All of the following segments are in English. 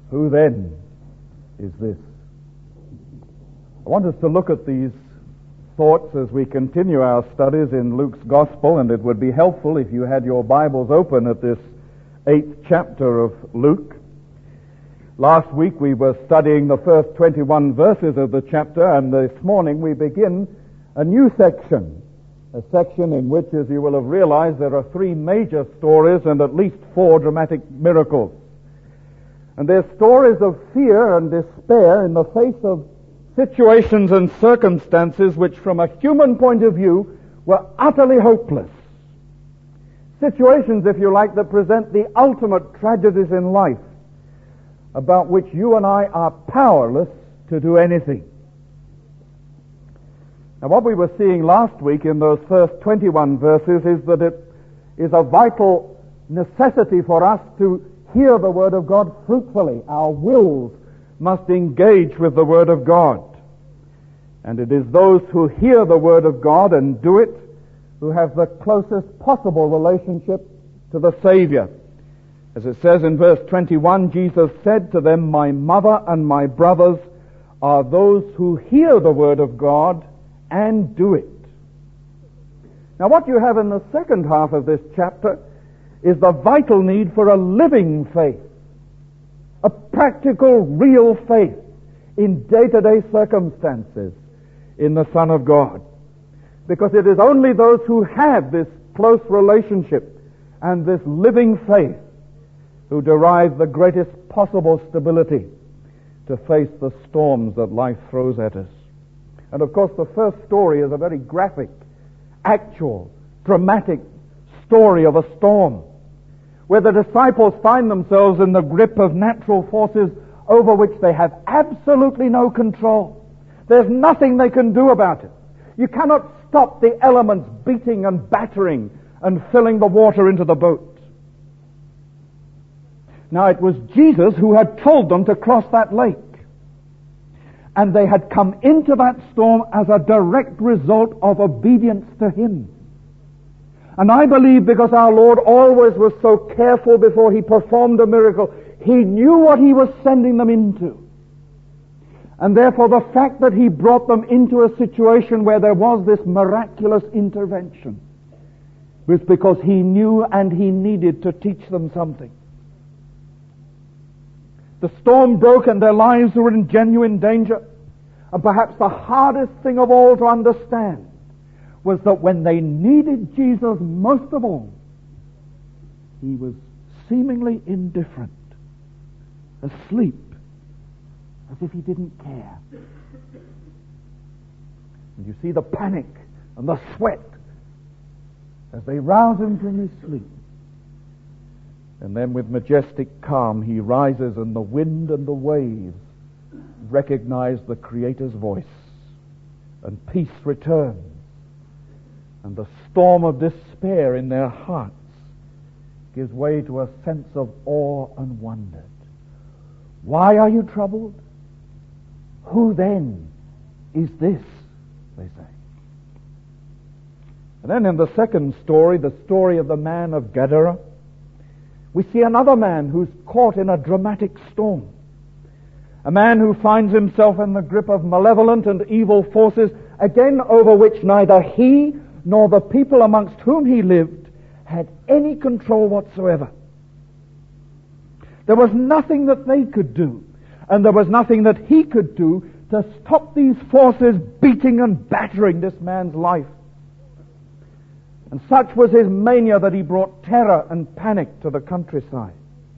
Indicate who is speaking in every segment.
Speaker 1: Who then is this? I want us to look at these thoughts as we continue our studies in Luke's Gospel, and it would be helpful if you had your Bibles open at this 8th chapter of Luke. Last week we were studying the first 21 verses of the chapter, and this morning we begin a new section, a section in which, as you will have realized, there are 3 major stories and at least 4 dramatic miracles. And they're stories of fear and despair in the face of situations and circumstances which, from a human point of view, were utterly hopeless. Situations, if you like, that present the ultimate tragedies in life, about which you and I are powerless to do anything. Now, what we were seeing last week in those first 21 verses is that it is a vital necessity for us to hear the Word of God fruitfully. Our wills must engage with the Word of God. And it is those who hear the Word of God and do it who have the closest possible relationship to the Savior. As it says in verse 21, Jesus said to them, "My mother and my brothers are those who hear the Word of God and do it." Now, what you have in the second half of this chapter is the vital need for a living faith, a practical, real faith in day-to-day circumstances in the Son of God. Because it is only those who have this close relationship and this living faith who derive the greatest possible stability to face the storms that life throws at us. And of course, the first story is a very graphic, actual, dramatic story of a storm, where the disciples find themselves in the grip of natural forces over which they have absolutely no control. There's nothing they can do about it. You cannot stop the elements beating and battering and filling the water into the boat. Now, it was Jesus who had told them to cross that lake. And they had come into that storm as a direct result of obedience to Him. And I believe because our Lord always was so careful before He performed a miracle, He knew what He was sending them into. And therefore the fact that He brought them into a situation where there was this miraculous intervention was because He knew and He needed to teach them something. The storm broke and their lives were in genuine danger. And perhaps the hardest thing of all to understand was that when they needed Jesus most of all, He was seemingly indifferent, asleep, as if He didn't care. And you see the panic and the sweat as they rouse Him from His sleep. And then with majestic calm He rises, and the wind and the waves recognize the Creator's voice, and peace returns. And the storm of despair in their hearts gives way to a sense of awe and wonder. Why are you troubled? Who then is this? They say. And then in the second story, the story of the man of Gadara, we see another man who's caught in a dramatic storm. A man who finds himself in the grip of malevolent and evil forces, again over which neither he nor the people amongst whom he lived had any control whatsoever. There was nothing that they could do, and there was nothing that he could do to stop these forces beating and battering this man's life. And such was his mania that he brought terror and panic to the countryside.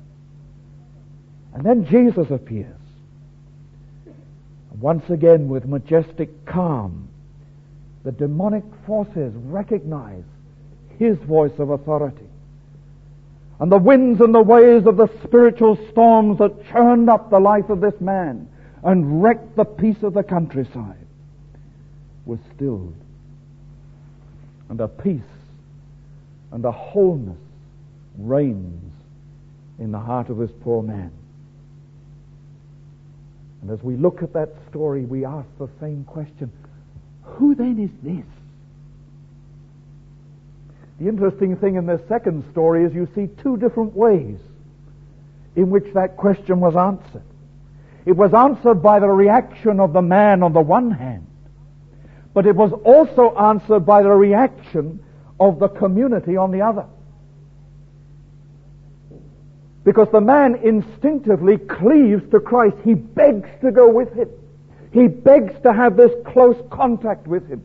Speaker 1: And then Jesus appears. And once again, with majestic calm, the demonic forces recognize His voice of authority. And the winds and the waves of the spiritual storms that churned up the life of this man and wrecked the peace of the countryside was stilled. And a peace and a wholeness reigns in the heart of this poor man. And as we look at that story, we ask the same question: who then is this? The interesting thing in this second story is you see 2 different ways in which that question was answered. It was answered by the reaction of the man on the one hand, but it was also answered by the reaction of the community on the other. Because the man instinctively cleaves to Christ. He begs to go with him. He begs to have this close contact with him.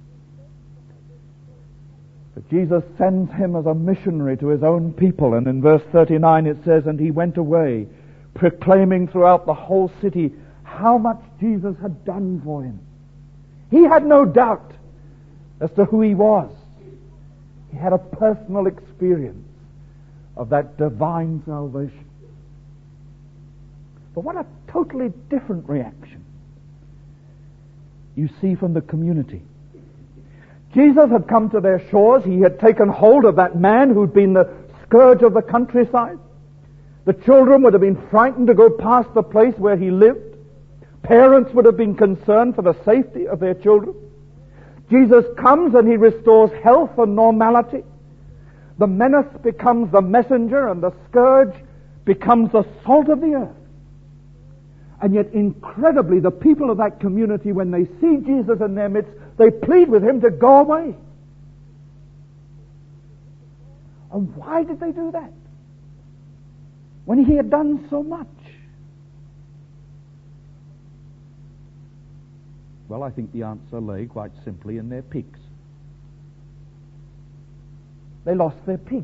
Speaker 1: But Jesus sends him as a missionary to his own people. And in verse 39 it says, "And he went away, proclaiming throughout the whole city how much Jesus had done for him." He had no doubt as to who he was. He had a personal experience of that divine salvation. But what a totally different reaction you see from the community. Jesus had come to their shores. He had taken hold of that man who'd been the scourge of the countryside. The children would have been frightened to go past the place where he lived. Parents would have been concerned for the safety of their children. Jesus comes and he restores health and normality. The menace becomes the messenger, and the scourge becomes the salt of the earth. And yet, incredibly, the people of that community, when they see Jesus in their midst, they plead with him to go away. And why did they do that? When he had done so much? Well, I think the answer lay quite simply in their pigs. They lost their pigs.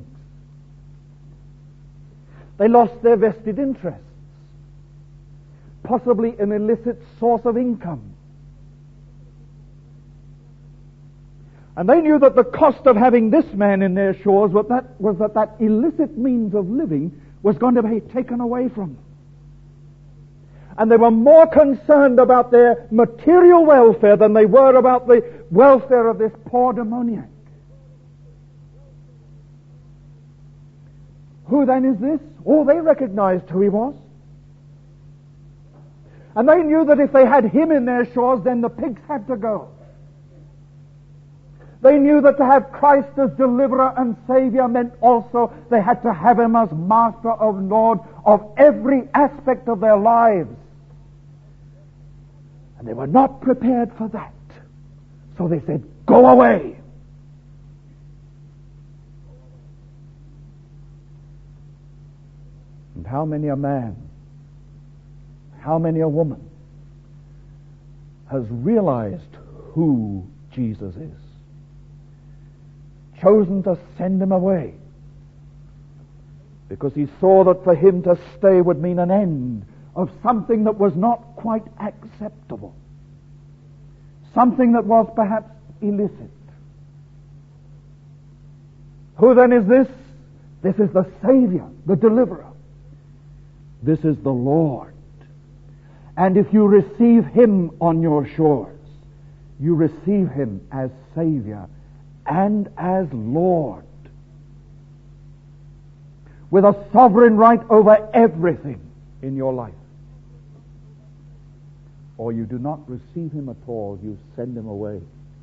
Speaker 1: They lost their vested interests. Possibly an illicit source of income. And they knew that the cost of having this man in their shores was that illicit means of living was going to be taken away from them. And they were more concerned about their material welfare than they were about the welfare of this poor demoniac. Who then is this? Oh, they recognized who he was. And they knew that if they had him in their shores, then the pigs had to go. They knew that to have Christ as deliverer and Savior meant also they had to have him as Master of Lord of every aspect of their lives. And they were not prepared for that. So they said, "Go away." And how many a man, how many a woman has realized who Jesus is, chosen to send him away, because he saw that for him to stay would mean an end of something that was not quite acceptable, something that was perhaps illicit. Who then is this? This is the Savior, the Deliverer. This is the Lord. And if you receive him on your shores, you receive him as Savior and as Lord, with a sovereign right over everything in your life. Or you do not receive him at all, you send him away.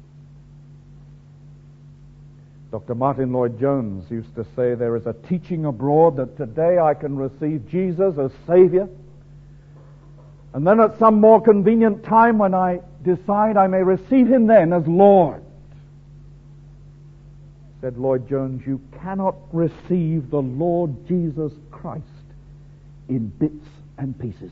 Speaker 1: Dr. Martin Lloyd-Jones used to say, there is a teaching abroad that today I can receive Jesus as Savior, and then at some more convenient time when I decide I may receive him then as Lord. Said Lloyd-Jones, you cannot receive the Lord Jesus Christ in bits and pieces.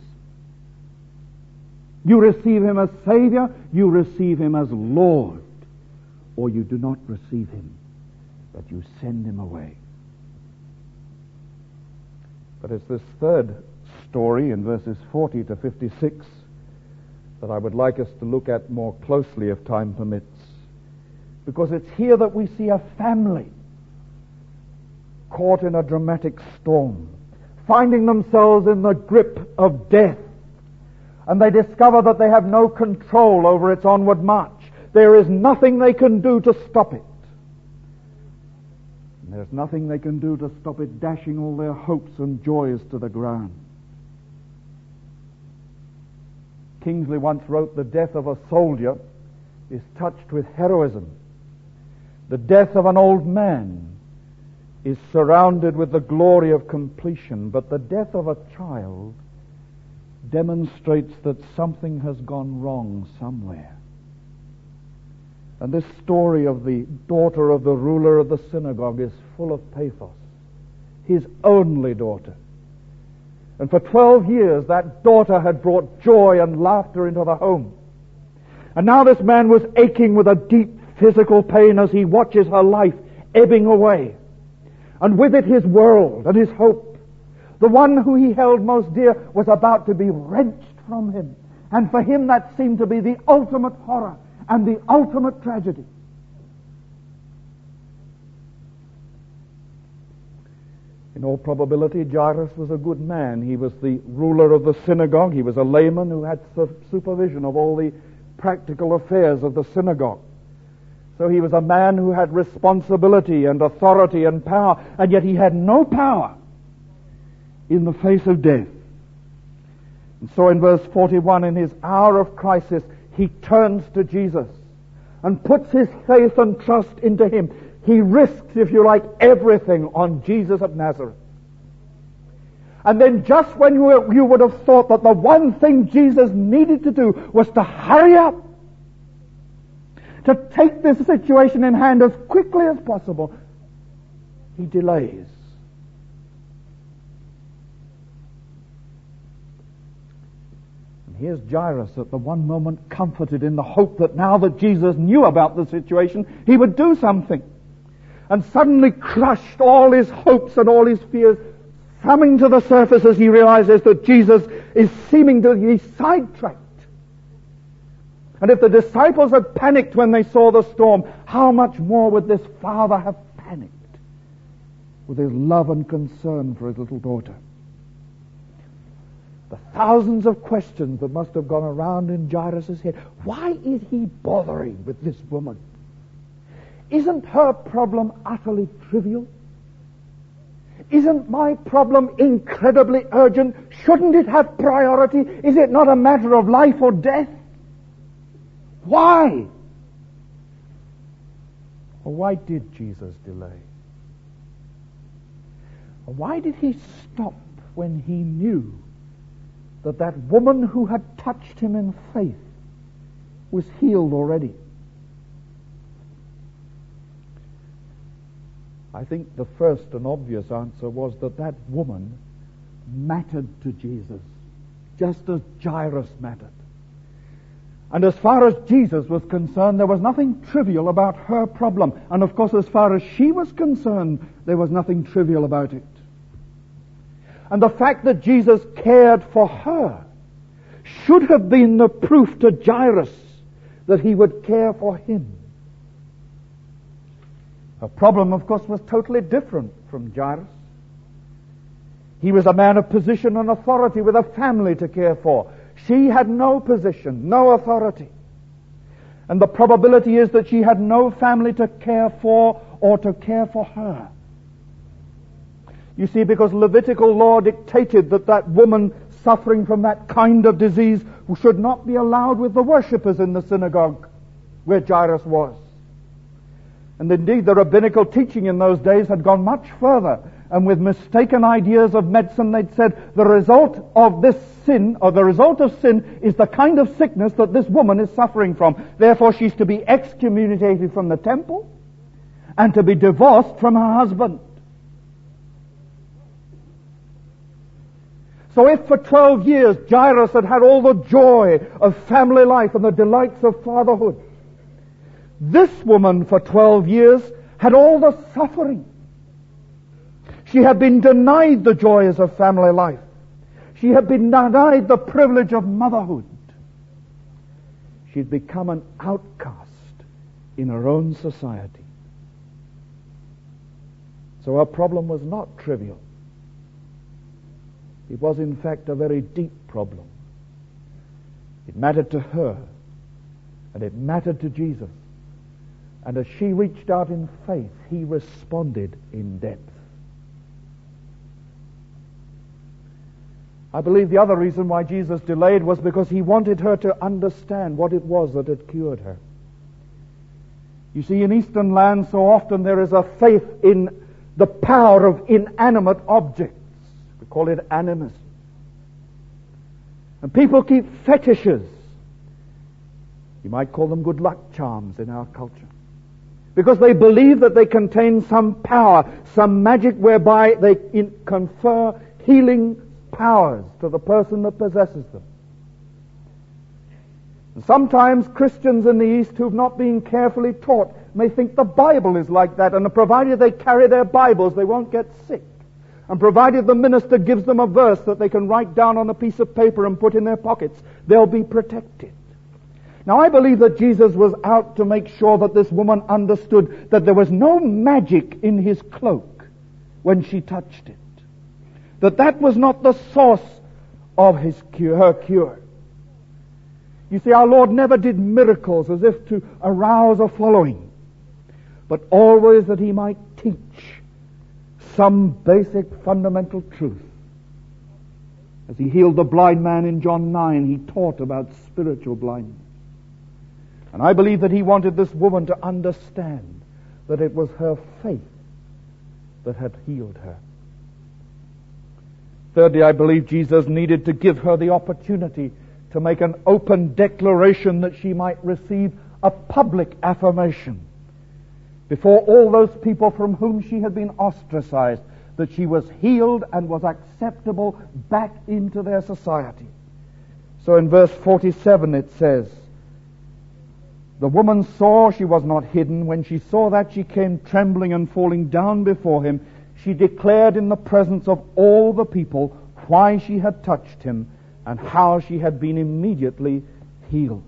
Speaker 1: You receive him as Savior, you receive him as Lord, or you do not receive him, but you send him away. But it's this third story in verses 40 to 56 that I would like us to look at more closely if time permits, because it's here that we see a family caught in a dramatic storm, finding themselves in the grip of death, and they discover that they have no control over its onward march. There is nothing they can do to stop it. And there's nothing they can do to stop it dashing all their hopes and joys to the ground. Kingsley once wrote, the death of a soldier is touched with heroism. The death of an old man is surrounded with the glory of completion, but the death of a child demonstrates that something has gone wrong somewhere. And this story of the daughter of the ruler of the synagogue is full of pathos. His only daughter. And for 12 years that daughter had brought joy and laughter into the home. And now this man was aching with a deep physical pain as he watches her life ebbing away. And with it his world and his hope. The one who he held most dear was about to be wrenched from him. And for him that seemed to be the ultimate horror and the ultimate tragedy. In all probability, Jairus was a good man. He was the ruler of the synagogue. He was a layman who had supervision of all the practical affairs of the synagogue. So he was a man who had responsibility and authority and power, and yet he had no power in the face of death. And so in verse 41, in his hour of crisis, he turns to Jesus and puts his faith and trust into him. He risks, if you like, everything on Jesus of Nazareth. And then just when you would have thought that the one thing Jesus needed to do was to hurry up, to take this situation in hand as quickly as possible, he delays. And here's Jairus at the one moment comforted in the hope that now that Jesus knew about the situation, he would do something. And suddenly crushed, all his hopes and all his fears coming to the surface as he realizes that Jesus is seeming to be sidetracked. And if the disciples had panicked when they saw the storm, how much more would this father have panicked with his love and concern for his little daughter? The thousands of questions that must have gone around in Jairus' head. Why is he bothering with this woman? Isn't her problem utterly trivial? Isn't my problem incredibly urgent? Shouldn't it have priority? Is it not a matter of life or death? Why? Or why did Jesus delay? Or why did he stop when he knew that that woman who had touched him in faith was healed already? I think the first and obvious answer was that that woman mattered to Jesus, just as Jairus mattered. And as far as Jesus was concerned, there was nothing trivial about her problem. And of course, as far as she was concerned, there was nothing trivial about it. And the fact that Jesus cared for her should have been the proof to Jairus that he would care for him. Her problem, of course, was totally different from Jairus. He was a man of position and authority with a family to care for. She had no position, no authority. And the probability is that she had no family to care for or to care for her. You see, because Levitical law dictated that that woman suffering from that kind of disease should not be allowed with the worshippers in the synagogue where Jairus was. And indeed, the rabbinical teaching in those days had gone much further. And with mistaken ideas of medicine, they'd said the result of this sin, or the result of sin, is the kind of sickness that this woman is suffering from. Therefore, she's to be excommunicated from the temple and to be divorced from her husband. So if for 12 years Jairus had had all the joy of family life and the delights of fatherhood, this woman for 12 years had all the suffering. She had been denied the joys of family life. She had been denied the privilege of motherhood. She'd become an outcast in her own society. So her problem was not trivial. It was, in fact, a very deep problem. It mattered to her, and it mattered to Jesus. And as she reached out in faith, he responded in depth. I believe the other reason why Jesus delayed was because he wanted her to understand what it was that had cured her. You see, in Eastern lands, so often there is a faith in the power of inanimate objects. We call it animism. And people keep fetishes. You might call them good luck charms in our culture. Because they believe that they contain some power, some magic whereby they confer healing powers to the person that possesses them. And sometimes Christians in the East who've not been carefully taught may think the Bible is like that, and provided they carry their Bibles, they won't get sick. And provided the minister gives them a verse that they can write down on a piece of paper and put in their pockets, they'll be protected. Now, I believe that Jesus was out to make sure that this woman understood that there was no magic in his cloak when she touched it. That was not the source of her cure. You see, our Lord never did miracles as if to arouse a following, but always that he might teach some basic fundamental truth. As he healed the blind man in John 9, he taught about spiritual blindness. And I believe that he wanted this woman to understand that it was her faith that had healed her. Thirdly, I believe Jesus needed to give her the opportunity to make an open declaration that she might receive a public affirmation before all those people from whom she had been ostracized, that she was healed and was acceptable back into their society. So in verse 47 it says, "The woman saw she was not hidden. When she saw that, she came trembling and falling down before him. She declared in the presence of all the people why she had touched him and how she had been immediately healed."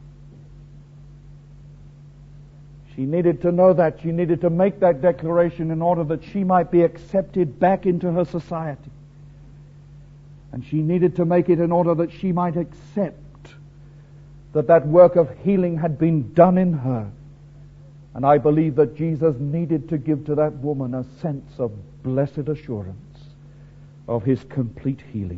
Speaker 1: She needed to know that. She needed to make that declaration in order that she might be accepted back into her society. And she needed to make it in order that she might accept that work of healing had been done in her. And I believe that Jesus needed to give to that woman a sense of blessed assurance of his complete healing.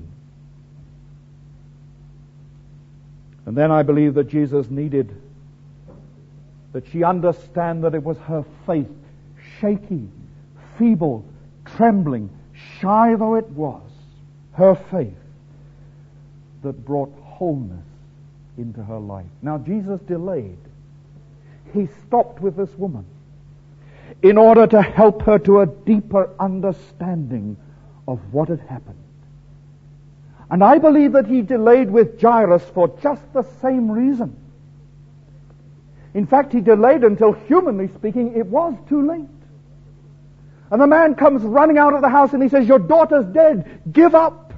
Speaker 1: And then I believe that Jesus needed that she understand that it was her faith, shaky, feeble, trembling, shy though it was, her faith that brought wholeness into her life. Now, Jesus delayed. He stopped with this woman in order to help her to a deeper understanding of what had happened. And I believe that he delayed with Jairus for just the same reason. In fact, he delayed until, humanly speaking, it was too late. And the man comes running out of the house and he says, "Your daughter's dead. Give up.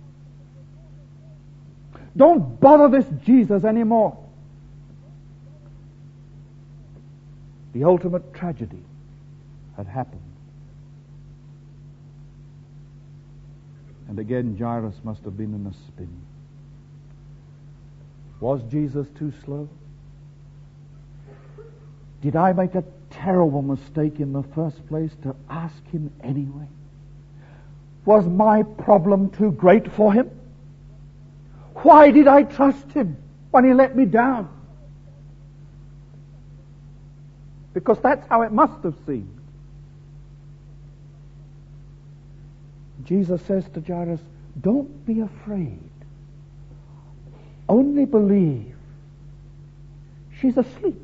Speaker 1: Don't bother this Jesus anymore." The ultimate tragedy had happened. And again, Jairus must have been in a spin. Was Jesus too slow? Did I make a terrible mistake in the first place to ask him anyway? Was my problem too great for him? Why did I trust him when he let me down? Because that's how it must have seemed. Jesus says to Jairus, "Don't be afraid. Only believe. She's asleep."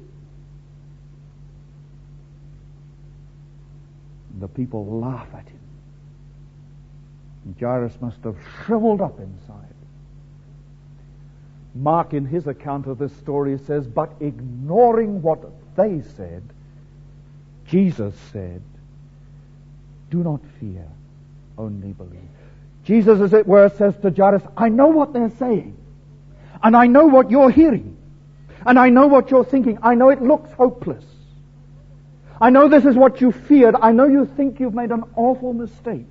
Speaker 1: And the people laugh at him. And Jairus must have shriveled up inside. Mark, in his account of this story, says, "But ignoring what they said, Jesus said, 'Do not fear, only believe.'" Jesus, as it were, says to Jairus, "I know what they're saying, and I know what you're hearing, and I know what you're thinking. I know it looks hopeless. I know this is what you feared. I know you think you've made an awful mistake.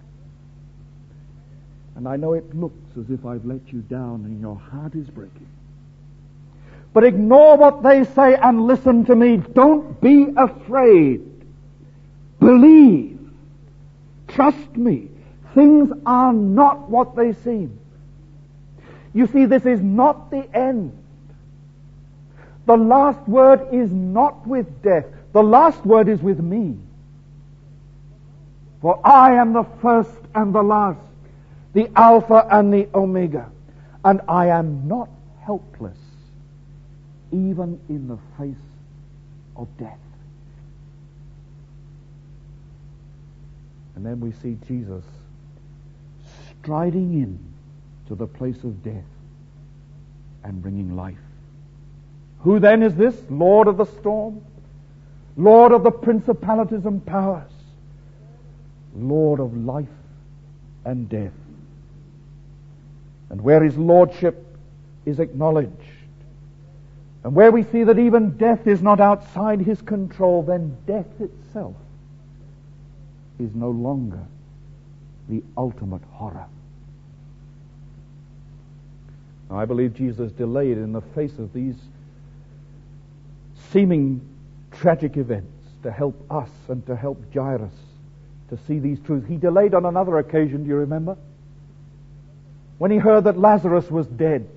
Speaker 1: And I know it looks as if I've let you down and your heart is breaking. But ignore what they say and listen to me. Don't be afraid. Believe. Trust me. Things are not what they seem. You see, this is not the end. The last word is not with death. The last word is with me. For I am the first and the last, the Alpha and the Omega, and I am not helpless, even in the face of death. And then we see Jesus striding in to the place of death and bringing life. Who then is this? Lord of the storm, Lord of the principalities and powers, Lord of life and death. And where his lordship is acknowledged, and where we see that even death is not outside his control, then death itself is no longer the ultimate horror. Now, I believe Jesus delayed in the face of these seeming tragic events to help us and to help Jairus to see these truths. He delayed on another occasion, do you remember? When he heard that Lazarus was dead.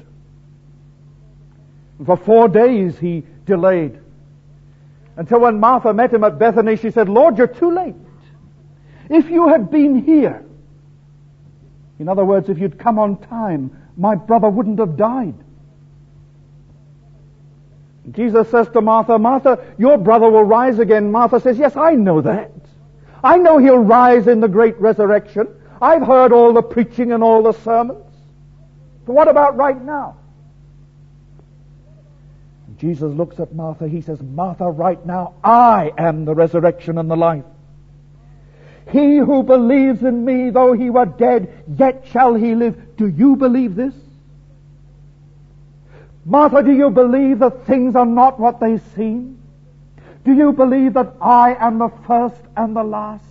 Speaker 1: For 4 days he delayed. Until when Martha met him at Bethany, she said, Lord, you're too late. If you had been here, in other words, if you'd come on time, my brother wouldn't have died. Jesus says to Martha, Martha, your brother will rise again. Martha says, yes, I know that. I know he'll rise in the great resurrection. I've heard all the preaching and all the sermons. But what about right now? Jesus looks at Martha. He says, Martha, right now, I am the resurrection and the life. He who believes in me, though he were dead, yet shall he live. Do you believe this? Martha, do you believe that things are not what they seem? Do you believe that I am the first and the last?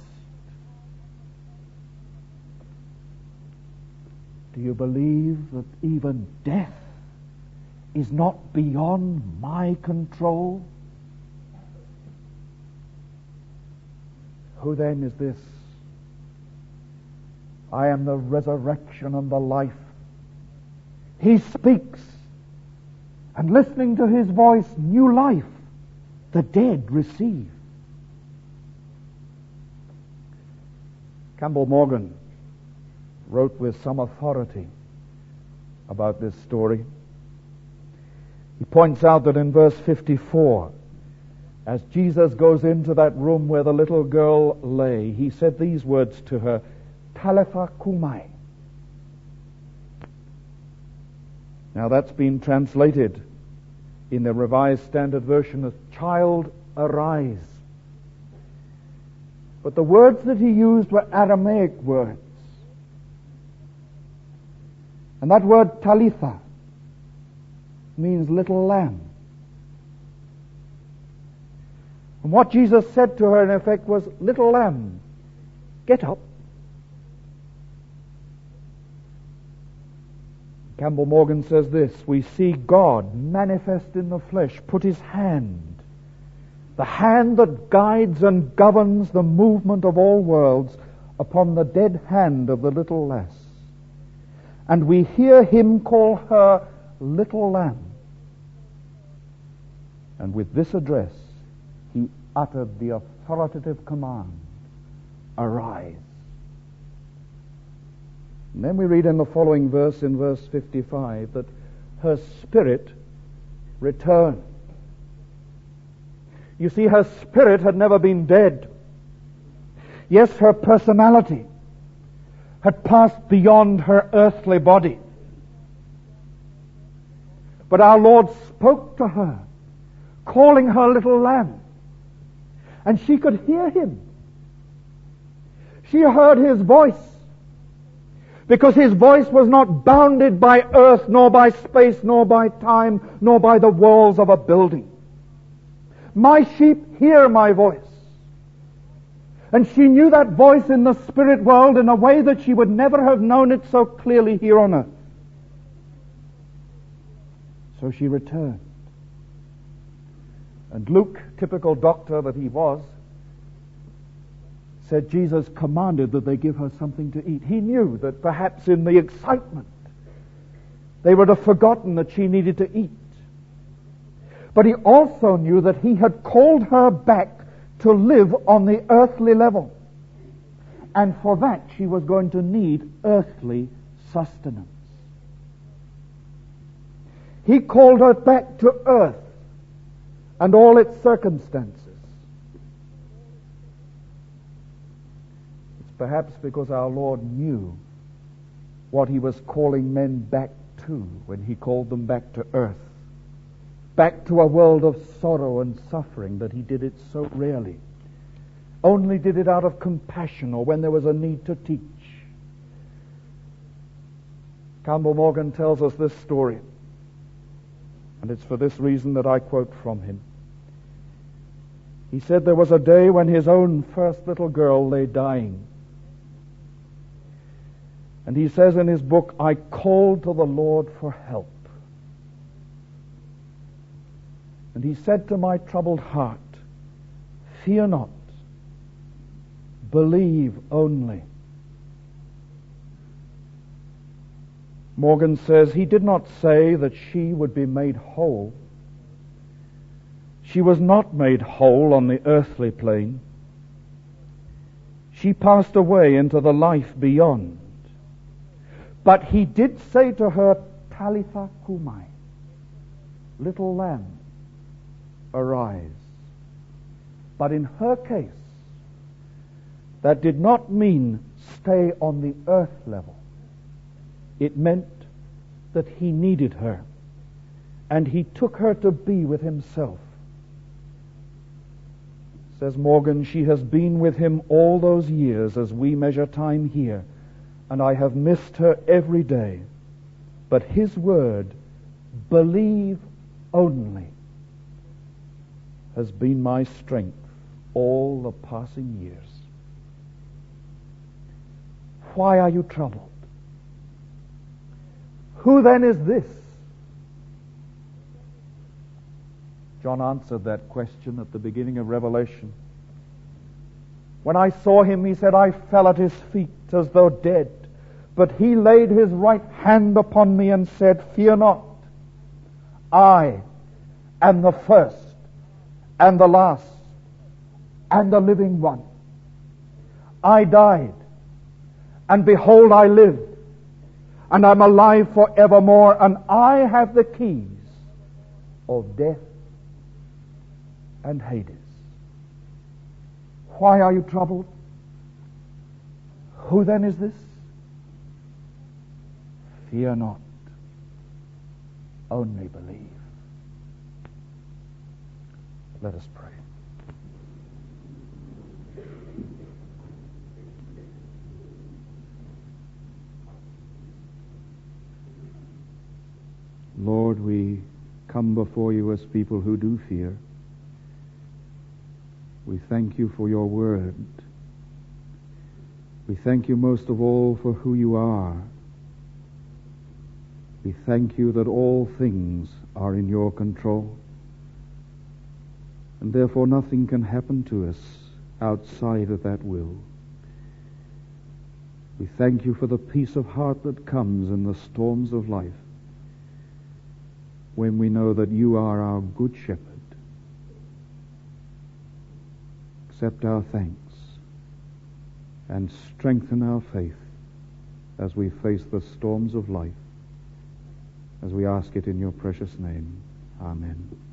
Speaker 1: Do you believe that even death is not beyond my control? Who then is this? I am the resurrection and the life. He speaks, and listening to his voice, new life the dead receive. Campbell Morgan wrote with some authority about this story. He points out that in verse 54, as Jesus goes into that room where the little girl lay, he said these words to her, Talitha kumai. Now that's been translated in the Revised Standard Version as child, arise. But the words that he used were Aramaic words. And that word Talitha means little lamb. And what Jesus said to her in effect was, little lamb, get up. Campbell Morgan says this, we see God manifest in the flesh, put his hand, the hand that guides and governs the movement of all worlds, upon the dead hand of the little lass. And we hear him call her little lamb. And with this address, he uttered the authoritative command, arise. And then we read in the following verse, in verse 55, that her spirit returned. You see, her spirit had never been dead. Yes, her personality had passed beyond her earthly body. But our Lord spoke to her, calling her little lamb. And she could hear him. She heard his voice. Because his voice was not bounded by earth, nor by space, nor by time, nor by the walls of a building. My sheep hear my voice. And she knew that voice in the spirit world in a way that she would never have known it so clearly here on earth. So she returned. And Luke, typical doctor that he was, said Jesus commanded that they give her something to eat. He knew that perhaps in the excitement they would have forgotten that she needed to eat. But he also knew that he had called her back to live on the earthly level. And for that she was going to need earthly sustenance. He called her back to earth and all its circumstances. It's perhaps because our Lord knew what He was calling men back to when He called them back to earth, back to a world of sorrow and suffering, that He did it so rarely. Only did it out of compassion or when there was a need to teach. Campbell Morgan tells us this story, and it's for this reason that I quote from him. He said there was a day when his own first little girl lay dying. And he says in his book, I called to the Lord for help. And he said to my troubled heart, fear not, believe only. Morgan says he did not say that she would be made whole. She was not made whole on the earthly plane. She passed away into the life beyond. But he did say to her, Talitha cumi, little lamb, arise. But in her case, that did not mean stay on the earth level. It meant that he needed her, and he took her to be with himself. Says Morgan, she has been with him all those years as we measure time here, and I have missed her every day. But his word, believe only, has been my strength all the passing years. Why are you troubled? Who then is this? John answered that question at the beginning of Revelation. When I saw him, he said, I fell at his feet as though dead. But he laid his right hand upon me and said, fear not. I am the first and the last and the living one. I died, and behold, I live, and I'm alive forevermore, and I have the keys of death and Hades. Why are you troubled? Who then is this? Fear not, only believe. Let us pray. Lord, we come before you as people who do fear. We thank you for your word. We thank you most of all for who you are. We thank you that all things are in your control, and therefore nothing can happen to us outside of that will. We thank you for the peace of heart that comes in the storms of life, when we know that you are our good shepherd. Accept our thanks and strengthen our faith as we face the storms of life, as we ask it in your precious name. Amen.